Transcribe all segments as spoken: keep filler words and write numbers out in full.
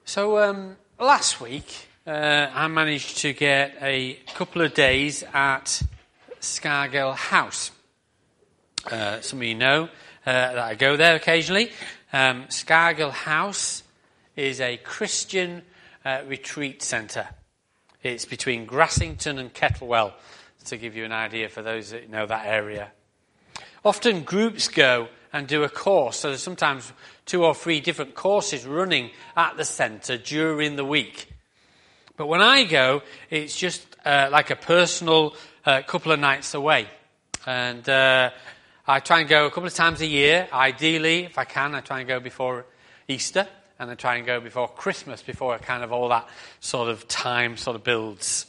So um, last week, uh, I managed to get a couple of days at Scargill House. Uh, some of you know uh, that I go there occasionally. Um, Scargill House is a Christian uh, retreat centre. It's between Grassington and Kettlewell, to give you an idea for those that know that area. Often groups go and do a course, so there's sometimes two or three different courses running at the centre during the week. But when I go, it's just uh, like a personal uh, couple of nights away. And uh, I try and go a couple of times a year. Ideally, if I can, I try and go before Easter, and I try and go before Christmas, before kind of all that sort of time sort of builds.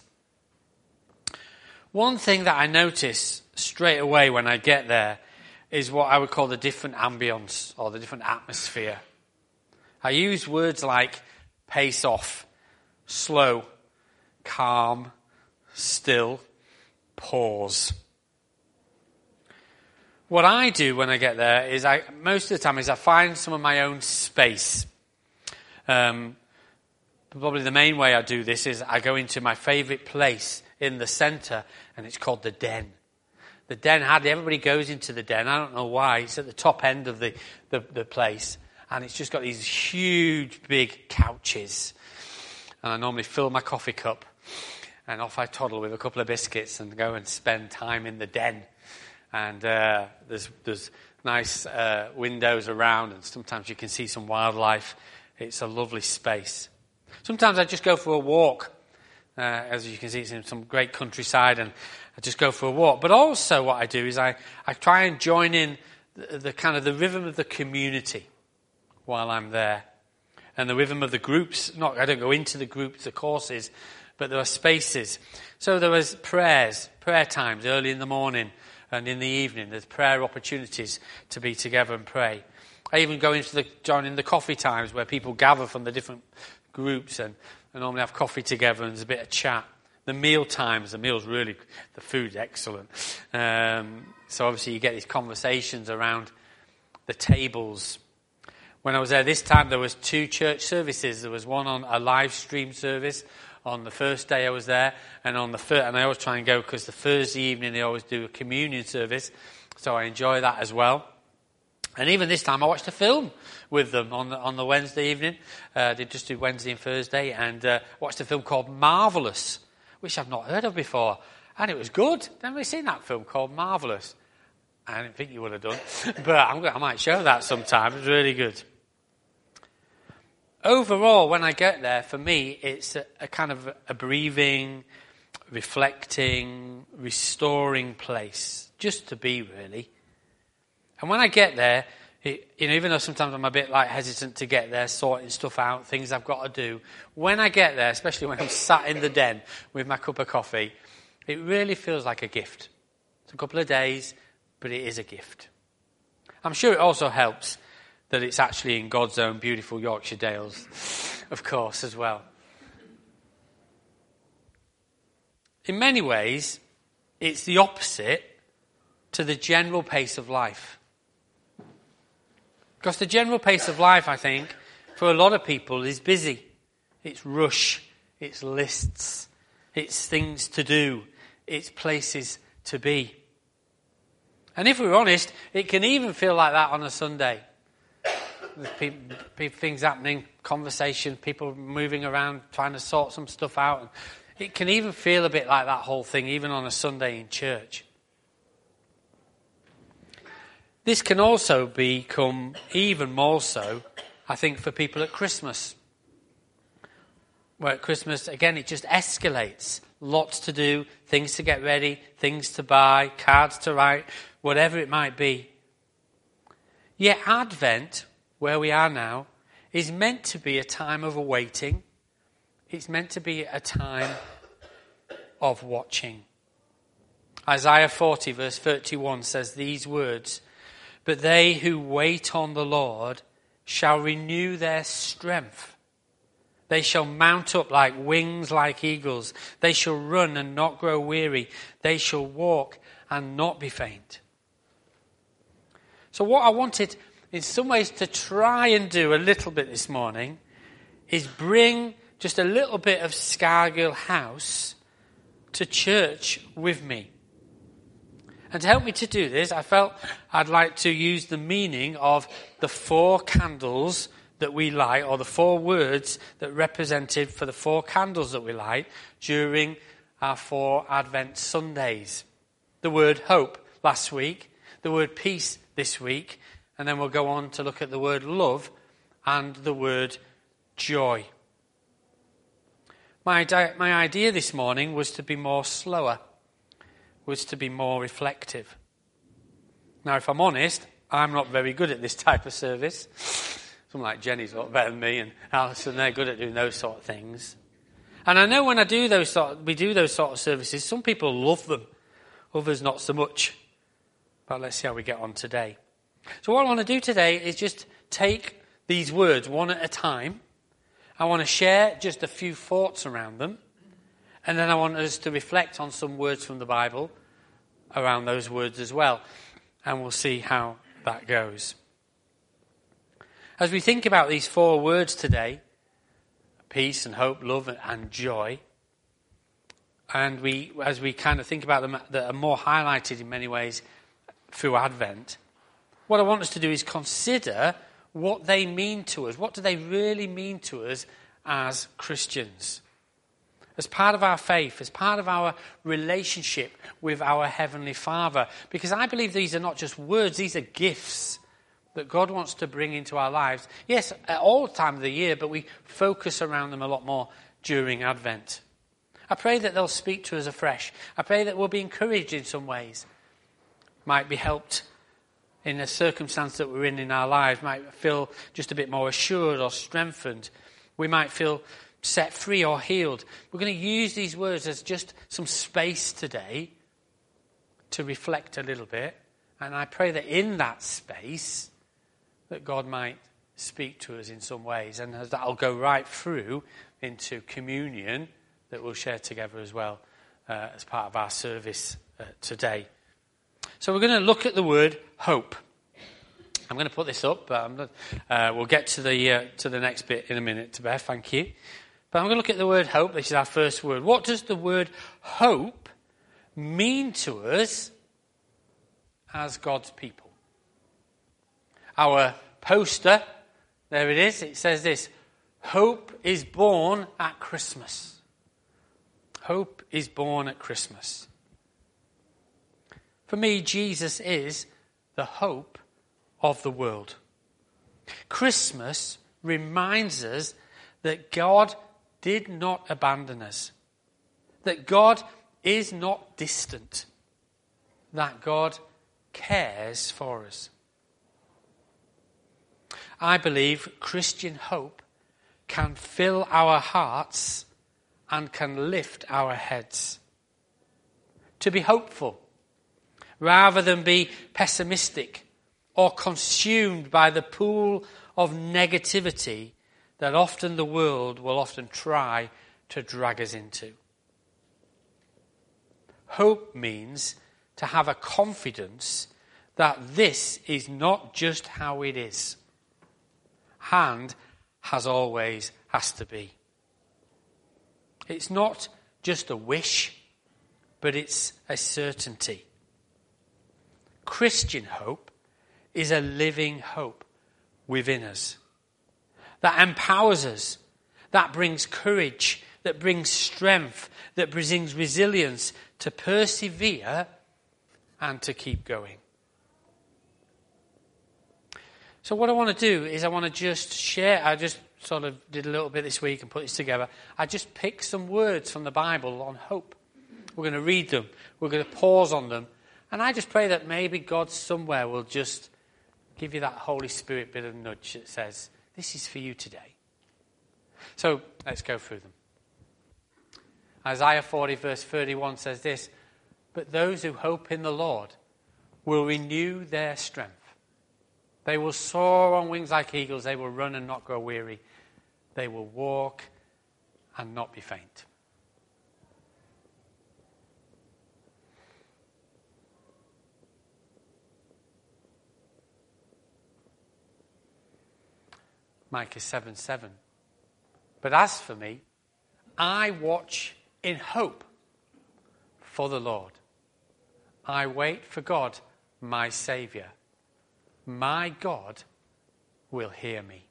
One thing that I notice straight away when I get there is what I would call the different ambience or the different atmosphere. I use words like pace off, slow, calm, still, pause. What I do when I get there is I most of the time is I find some of my own space. Um, probably the main way I do this is I go into my favourite place in the centre, and it's called the Den. The Den, hardly everybody goes into the Den. I don't know why. It's at the top end of the, the, the place. And it's just got these huge, big couches. And I normally fill my coffee cup. And off I toddle with a couple of biscuits and go and spend time in the Den. And uh, there's, there's nice uh, windows around. And sometimes you can see some wildlife. It's a lovely space. Sometimes I just go for a walk. Uh, as you can see, it's in some great countryside, and I just go for a walk. But also what I do is I, I try and join in the, the kind of the rhythm of the community while I'm there. And the rhythm of the groups. Not I don't go into the groups, the courses, but there are spaces. So there was prayers, prayer times early in the morning and in the evening. There's prayer opportunities to be together and pray. I even go into the join in the coffee times where people gather from the different groups and I normally have coffee together and there's a bit of chat. The meal times, the meal's really, the food's excellent. Um, so obviously you get these conversations around the tables. When I was there this time, there was two church services. There was one on a live stream service on the first day I was there, and on the third, and I always try and go because the Thursday evening they always do a communion service, so I enjoy that as well. And even this time I watched a film with them on the, on the Wednesday evening. Uh, they just do Wednesday and Thursday, and uh, watched a film called Marvellous, which I've not heard of before. And it was good. Never really seen that film called Marvellous. I didn't think you would have done. But I'm, I might show that sometime. It's really good. Overall, when I get there, for me, it's a, a kind of a breathing, reflecting, restoring place. Just to be, really. And when I get there, it, you know, even though sometimes I'm a bit like hesitant to get there, sorting stuff out, things I've got to do, when I get there, especially when I'm sat in the Den with my cup of coffee, it really feels like a gift. It's a couple of days, but it is a gift. I'm sure it also helps that it's actually in God's own beautiful Yorkshire Dales, of course, as well. In many ways, it's the opposite to the general pace of life. Because the general pace of life, I think, for a lot of people is busy. It's rush, it's lists, it's things to do, it's places to be. And if we're honest, it can even feel like that on a Sunday. There's people, people, things happening, conversation, people moving around, trying to sort some stuff out. It can even feel a bit like that whole thing, even on a Sunday in church. This can also become even more so, I think, for people at Christmas. Where at Christmas, again, it just escalates. Lots to do, things to get ready, things to buy, cards to write, whatever it might be. Yet Advent, where we are now, is meant to be a time of awaiting. It's meant to be a time of watching. Isaiah forty, verse thirty-one says these words, "But they who wait on the Lord shall renew their strength. They shall mount up like wings like eagles. They shall run and not grow weary. They shall walk and not be faint." So what I wanted in some ways to try and do a little bit this morning is bring just a little bit of Scargill House to church with me. And to help me to do this, I felt I'd like to use the meaning of the four candles that we light, or the four words that represented for the four candles that we light during our four Advent Sundays. The word hope last week, the word peace this week, and then we'll go on to look at the word love and the word joy. My, my idea this morning was to be more slower, was to be more reflective. Now, if I'm honest, I'm not very good at this type of service. Someone like Jenny's a lot better than me, and Alison, they're good at doing those sort of things. And I know when I do those sort of, we do those sort of services, some people love them, others not so much. But let's see how we get on today. So what I want to do today is just take these words one at a time. I want to share just a few thoughts around them. And then I want us to reflect on some words from the Bible around those words as well. And we'll see how that goes. As we think about these four words today, peace and hope, love and joy, and we, as we kind of think about them that are more highlighted in many ways through Advent, what I want us to do is consider what they mean to us. What do they really mean to us as Christians? As part of our faith, as part of our relationship with our Heavenly Father. Because I believe these are not just words, these are gifts that God wants to bring into our lives. Yes, at all time of the year, but we focus around them a lot more during Advent. I pray that they'll speak to us afresh. I pray that we'll be encouraged in some ways. Might be helped in a circumstance that we're in in our lives. Might feel just a bit more assured or strengthened. We might feel set free or healed. We're going to use these words as just some space today to reflect a little bit. And I pray that in that space that God might speak to us in some ways. And as that'll go right through into communion that we'll share together as well uh, as part of our service uh, today. So we're going to look at the word hope. I'm going to put this up, but I'm not, uh, we'll get to the uh, to the next bit in a minute, to Beth, thank you. But I'm going to look at the word hope. This is our first word. What does the word hope mean to us as God's people? Our poster, there it is, it says this: hope is born at Christmas. Hope is born at Christmas. For me, Jesus is the hope of the world. Christmas reminds us that God did not abandon us, that God is not distant, that God cares for us. I believe Christian hope can fill our hearts and can lift our heads. To be hopeful, rather than be pessimistic or consumed by the pool of negativity that often the world will often try to drag us into. Hope means to have a confidence that this is not just how it is, and has always has to be. It's not just a wish, but it's a certainty. Christian hope is a living hope within us that empowers us, that brings courage, that brings strength, that brings resilience to persevere and to keep going. So what I want to do is I want to just share, I just sort of did a little bit this week and put this together. I just picked some words from the Bible on hope. We're going to read them. We're going to pause on them. And I just pray that maybe God somewhere will just give you that Holy Spirit bit of nudge that says, this is for you today. So let's go through them. Isaiah forty verse thirty-one says this: but those who hope in the Lord will renew their strength. They will soar on wings like eagles. They will run and not grow weary. They will walk and not be faint. Micah seven seven. But as for me, I watch in hope for the Lord. I wait for God, my Saviour. My God will hear me.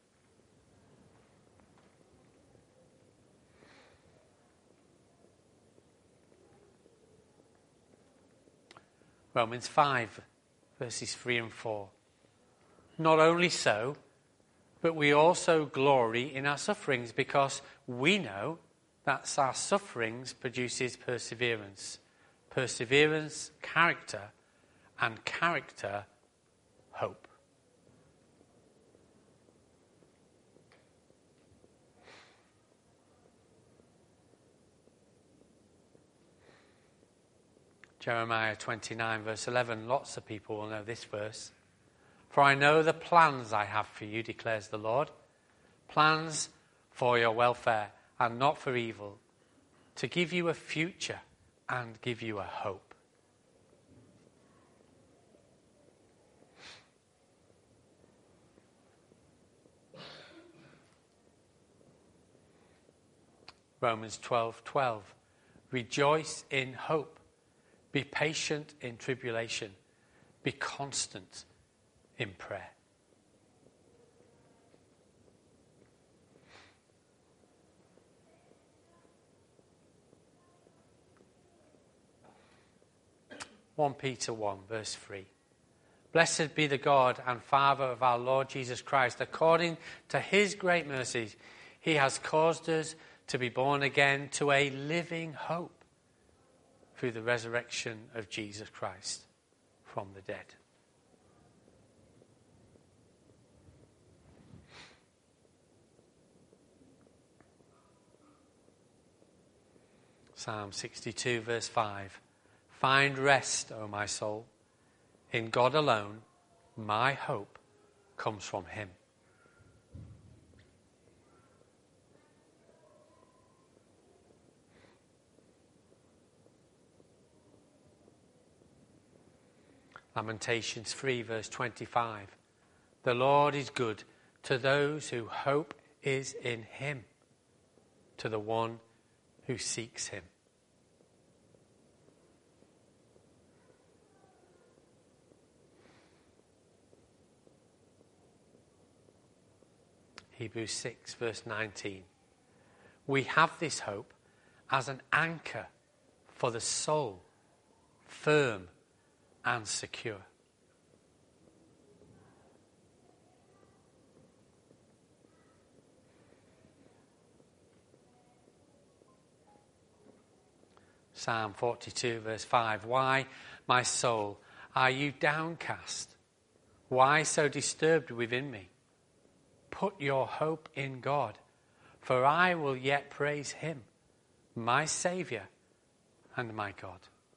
Romans five, verses three and four. Not only so, but we also glory in our sufferings, because we know that our sufferings produces perseverance. Perseverance, character, and character, hope. Jeremiah twenty-nine, verse eleven. Lots of people will know this verse. For I know the plans I have for you, declares the Lord. Plans for your welfare and not for evil, to give you a future and give you a hope. Romans twelve twelve. Rejoice in hope. Be patient in tribulation. Be constant in prayer. First Peter one, verse three. Blessed be the God and Father of our Lord Jesus Christ. According to his great mercy, he has caused us to be born again to a living hope through the resurrection of Jesus Christ from the dead. Psalm sixty-two, verse five. Find rest, O my soul. In God alone, my hope comes from him. Lamentations three, verse twenty-five. The Lord is good to those who hope is in him, to the one who seeks him. Hebrews six, verse nineteen. We have this hope as an anchor for the soul, firm and secure. Psalm forty-two, verse five. Why, my soul, are you downcast? Why so disturbed within me? Put your hope in God, for I will yet praise him, my Saviour and my God.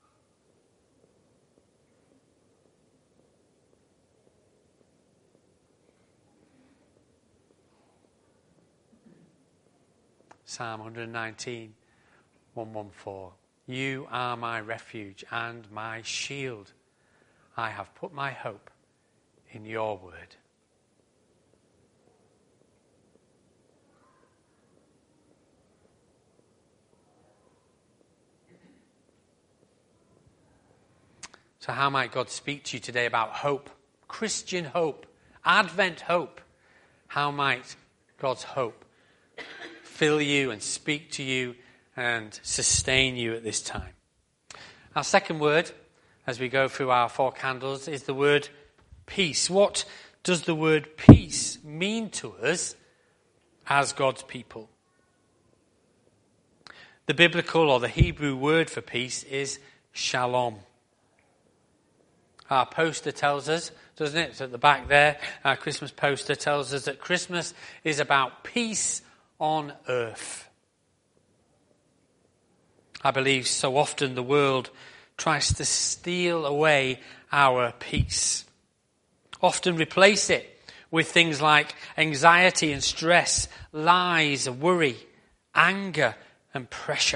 Psalm one nineteen, one fourteen. You are my refuge and my shield. I have put my hope in your word. So how might God speak to you today about hope, Christian hope, Advent hope? How might God's hope fill you and speak to you and sustain you at this time? Our second word, as we go through our four candles, is the word peace. What does the word peace mean to us as God's people? The biblical or the Hebrew word for peace is shalom. Our poster tells us, doesn't it? It's at the back there. Our Christmas poster tells us that Christmas is about peace on earth. I believe so often the world tries to steal away our peace. Often replace it with things like anxiety and stress, lies, worry, anger and pressure.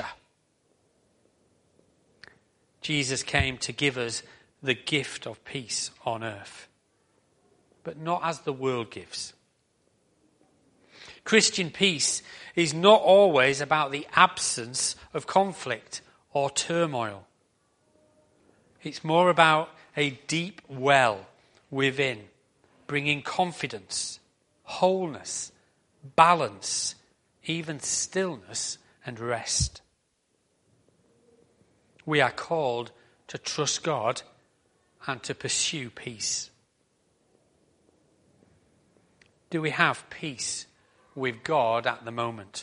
Jesus came to give us the gift of peace on earth, but not as the world gives. Christian peace is not always about the absence of conflict or turmoil. It's more about a deep well within, bringing confidence, wholeness, balance, even stillness and rest. We are called to trust God and to pursue peace. Do we have peace with God at the moment?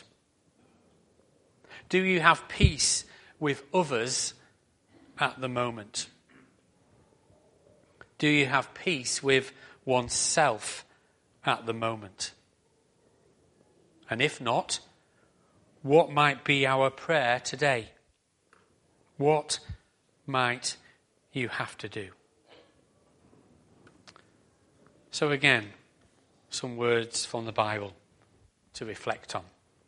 Do you have peace with others at the moment? Do you have peace with oneself at the moment? And if not, what might be our prayer today? What might you have to do? So again, some words from the Bible to reflect on.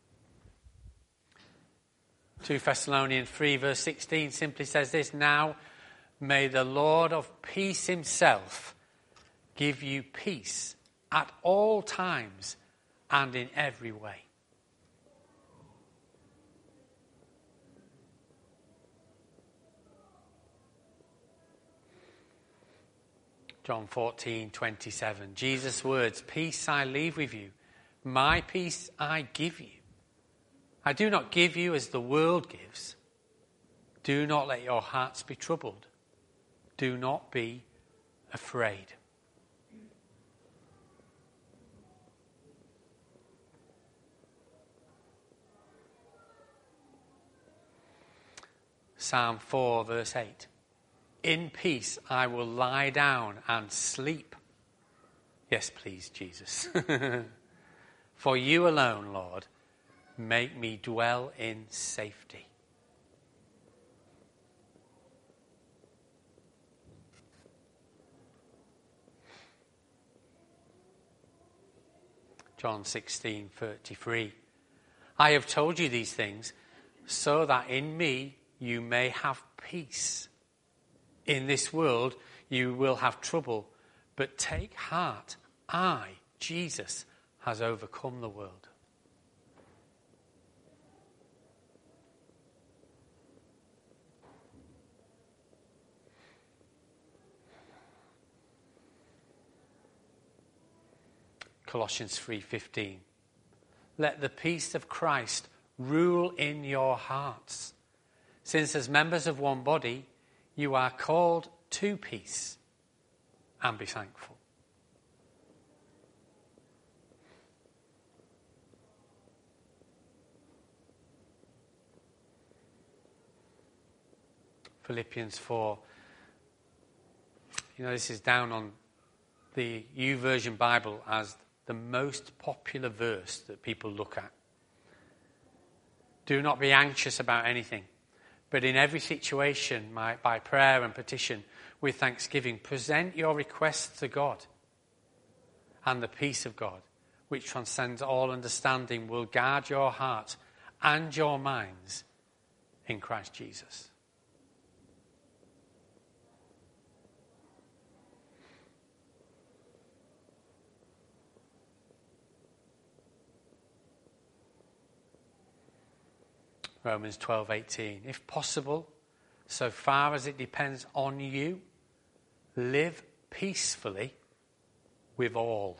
Second Thessalonians three verse sixteen simply says this: "Now may the Lord of peace himself give you peace at all times and in every way." John fourteen twenty-seven, Jesus' words: "Peace I leave with you, my peace I give you. I do not give you as the world gives. Do not let your hearts be troubled. Do not be afraid." Psalm four verse eight. "In peace I will lie down and sleep." Yes, please, Jesus. "For you alone, Lord, make me dwell in safety." John sixteen thirty-three. "I have told you these things so that in me you may have peace. In this world you will have trouble, but take heart. I, Jesus, has overcome the world." Colossians three fifteen. "Let the peace of Christ rule in your hearts, since as members of one body you are called to peace, and be thankful." Philippians four. You know, this is down on the YouVersion Bible as the most popular verse that people look at. "Do not be anxious about anything, but in every situation, by prayer and petition, with thanksgiving, present your requests to God. And the peace of God, which transcends all understanding, will guard your heart and your minds in Christ Jesus." Romans twelve eighteen. "If possible, so far as it depends on you, live peacefully with all."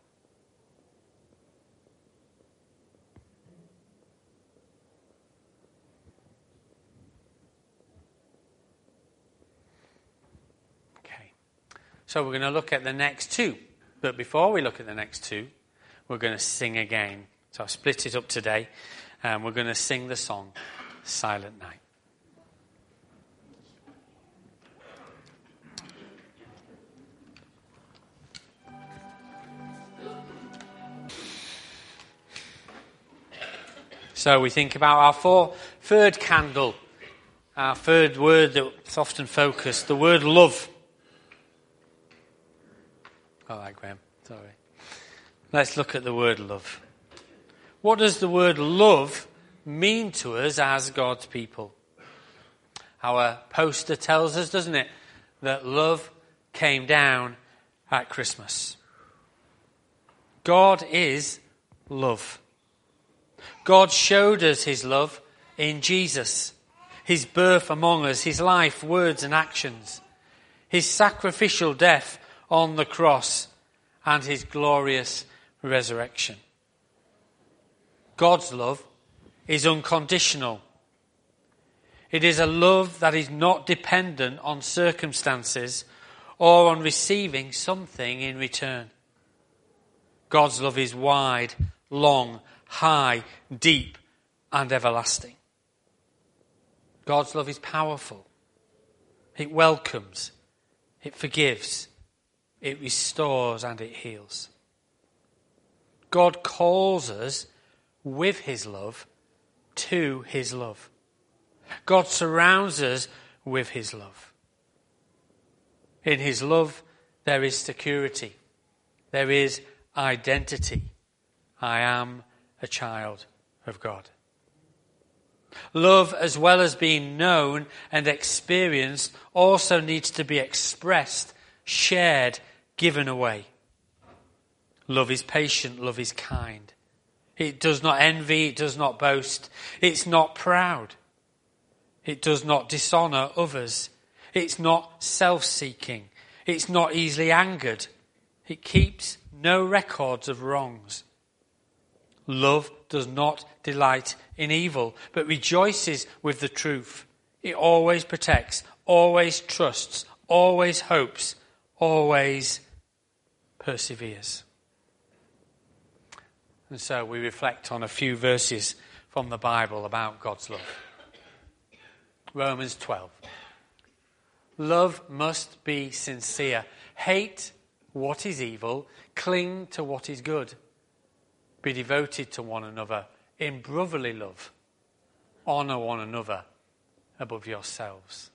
Okay. So we're going to look at the next two. But before we look at the next two, we're going to sing again. So I've split it up today. And we're going to sing the song, Silent Night. So we think about our four, third candle, our third word that's often focused, the word love. All right, Graham, sorry. Let's look at the word love. What does the word love mean to us as God's people? Our poster tells us, doesn't it, that love came down at Christmas. God is love. God showed us his love in Jesus, his birth among us, his life, words and actions, his sacrificial death on the cross, and his glorious resurrection. God's love is unconditional. It is a love that is not dependent on circumstances or on receiving something in return. God's love is wide, long, high, deep, and everlasting. God's love is powerful. It welcomes, it forgives, it restores, and it heals. God calls us with his love to his love. God surrounds us with his love. In his love, there is security. There is identity. I am a child of God. Love, as well as being known and experienced, also needs to be expressed, shared, given away. Love is patient. Love is kind. It does not envy. It does not boast. It's not proud. It does not dishonour others. It's not self-seeking. It's not easily angered. It keeps no records of wrongs. Love does not delight in evil, but rejoices with the truth. It always protects, always trusts, always hopes, always perseveres. And so we reflect on a few verses from the Bible about God's love. Romans twelve. Love must be sincere. Hate what is evil. Cling to what is good. Be devoted to one another in brotherly love. Honour one another above yourselves.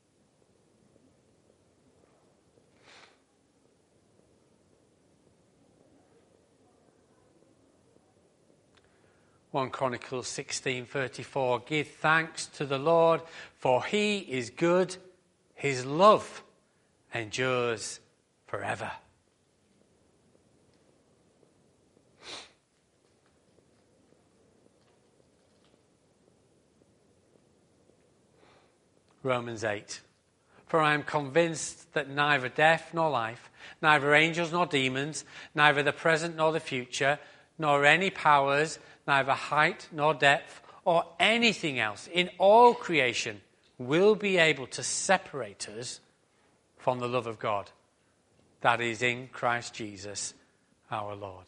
First Chronicles sixteen thirty-four. Give thanks to the Lord, for he is good. His love endures forever. Romans eight. For I am convinced that neither death nor life, neither angels nor demons, neither the present nor the future, nor any powers, neither height nor depth, or anything else in all creation will be able to separate us from the love of God that is in Christ Jesus our Lord.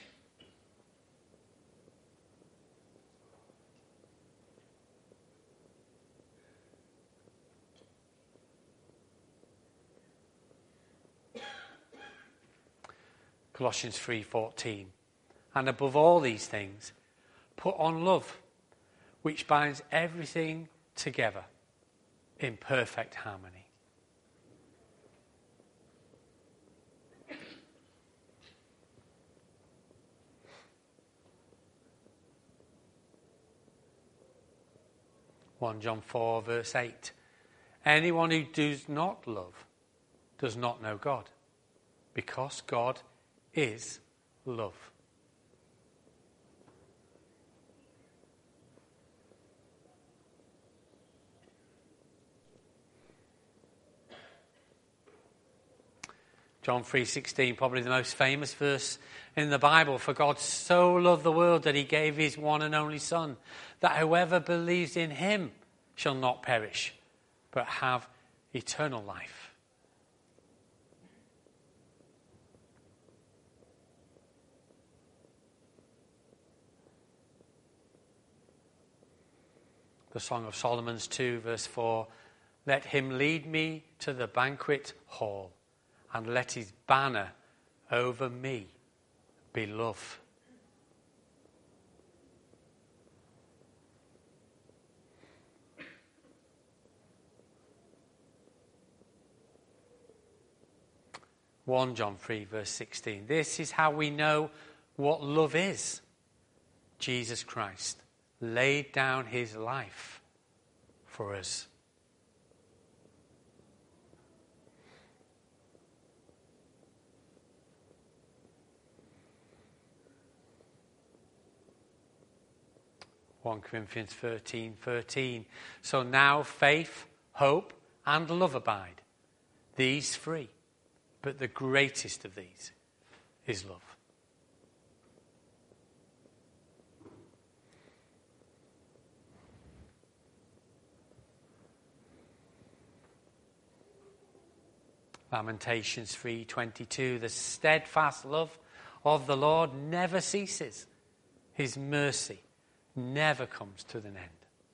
Colossians three fourteen. And above all these things, put on love, which binds everything together in perfect harmony. First John four verse eight. Anyone who does not love does not know God, because God is love. John three sixteen, probably the most famous verse in the Bible. For God so loved the world that he gave his one and only Son, that whoever believes in him shall not perish, but have eternal life. The Song of Solomon's two verse four. Let him lead me to the banquet hall, and let his banner over me be love. First John three verse sixteen. This is how we know what love is. Jesus Christ laid down his life for us. First Corinthians thirteen thirteen. So now faith, hope, and love abide. These three. But the greatest of these is love. Lamentations three twenty-two. The steadfast love of the Lord never ceases. His mercy never comes to an end.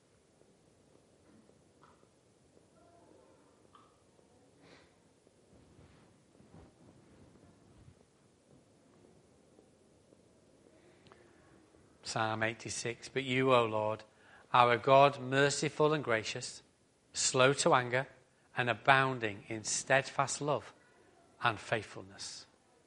Psalm eighty-six. But you, O Lord, are a God merciful and gracious, slow to anger, and abounding in steadfast love and faithfulness.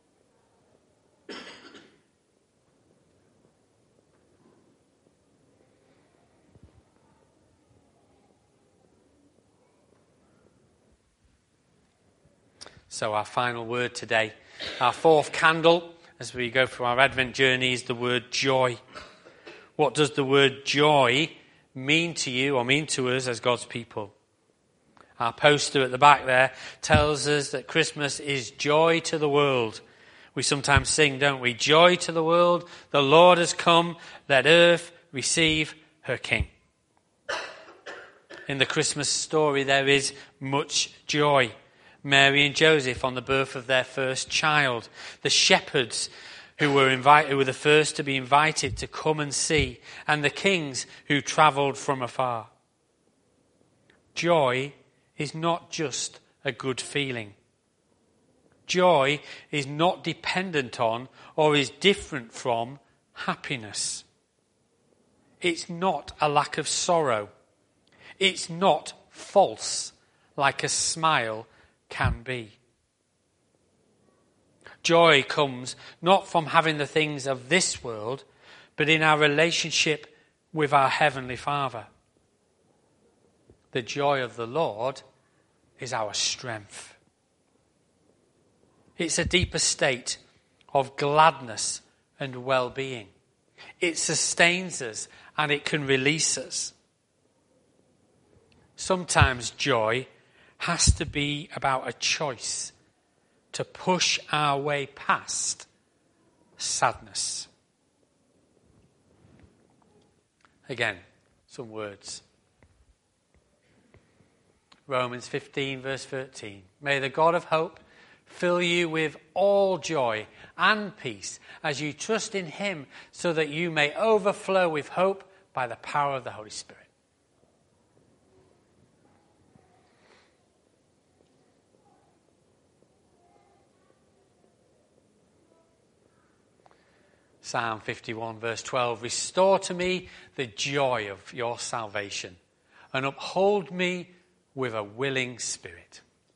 So our final word today, our fourth candle, as we go through our Advent journey, is the word joy. What does the word joy mean to you or mean to us as God's people? Our poster at the back there tells us that Christmas is joy to the world. We sometimes sing, don't we? Joy to the world, the Lord has come, let earth receive her King. In the Christmas story there is much joy. Mary and Joseph on the birth of their first child. The shepherds who were invited, who were the first to be invited to come and see. And the kings who travelled from afar. Joy is not just a good feeling. Joy is not dependent on or is different from happiness. It's not a lack of sorrow. It's not false like a smile can be. Joy comes not from having the things of this world, but in our relationship with our Heavenly Father. The joy of the Lord is our strength. It's a deeper state of gladness and well-being. It sustains us and it can release us. Sometimes joy has to be about a choice to push our way past sadness. Again, some words. Romans fifteen verse thirteen. May the God of hope fill you with all joy and peace as you trust in him, so that you may overflow with hope by the power of the Holy Spirit. Psalm fifty-one verse twelve. Restore to me the joy of your salvation and uphold me with a willing spirit.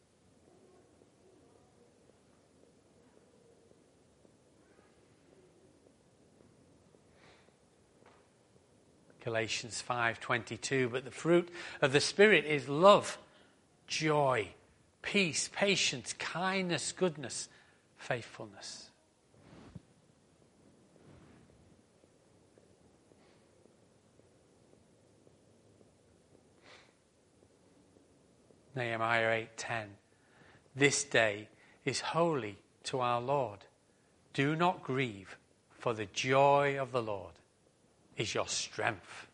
Galatians five twenty-two. But the fruit of the Spirit is love, joy, peace, patience, kindness, goodness, faithfulness. Nehemiah eight ten. This day is holy to our Lord. Do not grieve, for the joy of the Lord is your strength.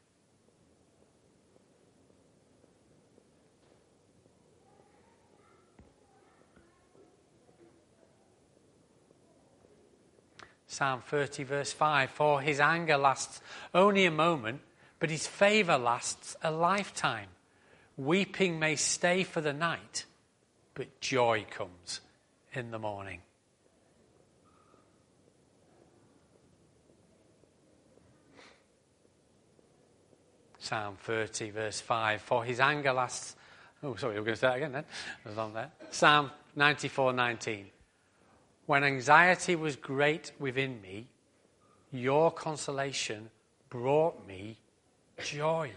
Psalm thirty verse five. For his anger lasts only a moment, but his favour lasts a lifetime. Weeping may stay for the night, but joy comes in the morning. Psalm thirty verse five. For his anger lasts... Oh, sorry, we're going to say that again then. I was on there. Psalm ninety-four nineteen. When anxiety was great within me, your consolation brought me joy.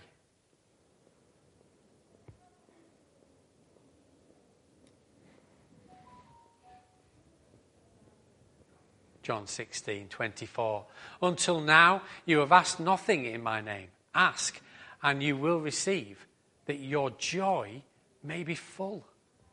John sixteen twenty-four. Until now you have asked nothing in my name. Ask, and you will receive, that your joy may be full.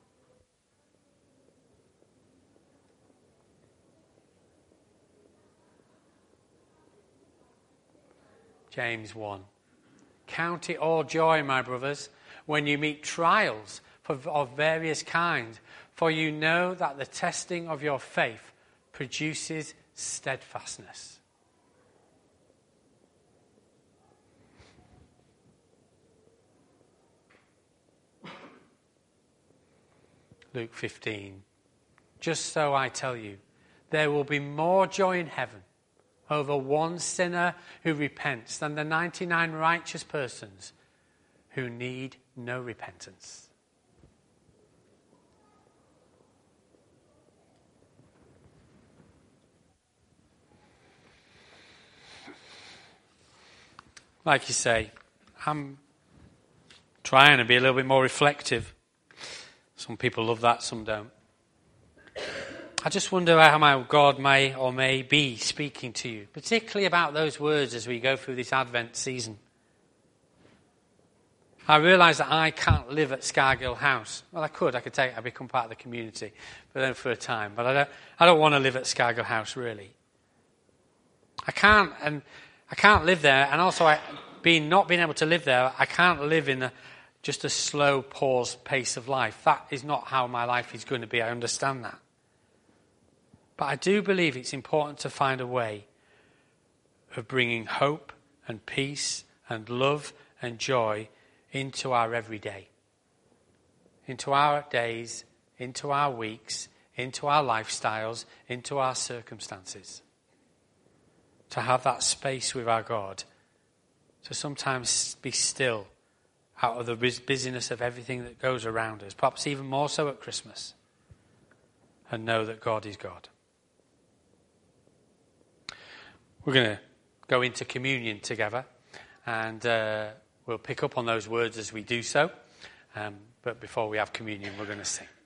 James one. Count it all joy, my brothers, when you meet trials of various kinds, for you know that the testing of your faith produces steadfastness. Luke fifteen. Just so I tell you, there will be more joy in heaven over one sinner who repents than the ninety-nine righteous persons who need no repentance. Like you say, I'm trying to be a little bit more reflective. Some people love that, some don't. I just wonder how my God may or may be speaking to you, particularly about those words as we go through this Advent season. I realise that I can't live at Scargill House. Well, I could. I could take. I become part of the community, but then for a time. But I don't. I don't want to live at Scargill House, really. I can't, and I can't live there. And also, I, being not being able to live there, I can't live in a, just a slow, paused pace of life. That is not how my life is going to be. I understand that. But I do believe it's important to find a way of bringing hope and peace and love and joy into our everyday, into our days, into our weeks, into our lifestyles, into our circumstances. To have that space with our God, to sometimes be still out of the busyness of everything that goes around us, perhaps even more so at Christmas, and know that God is God. We're going to go into communion together, and uh, we'll pick up on those words as we do so. Um, but before we have communion, we're going to sing.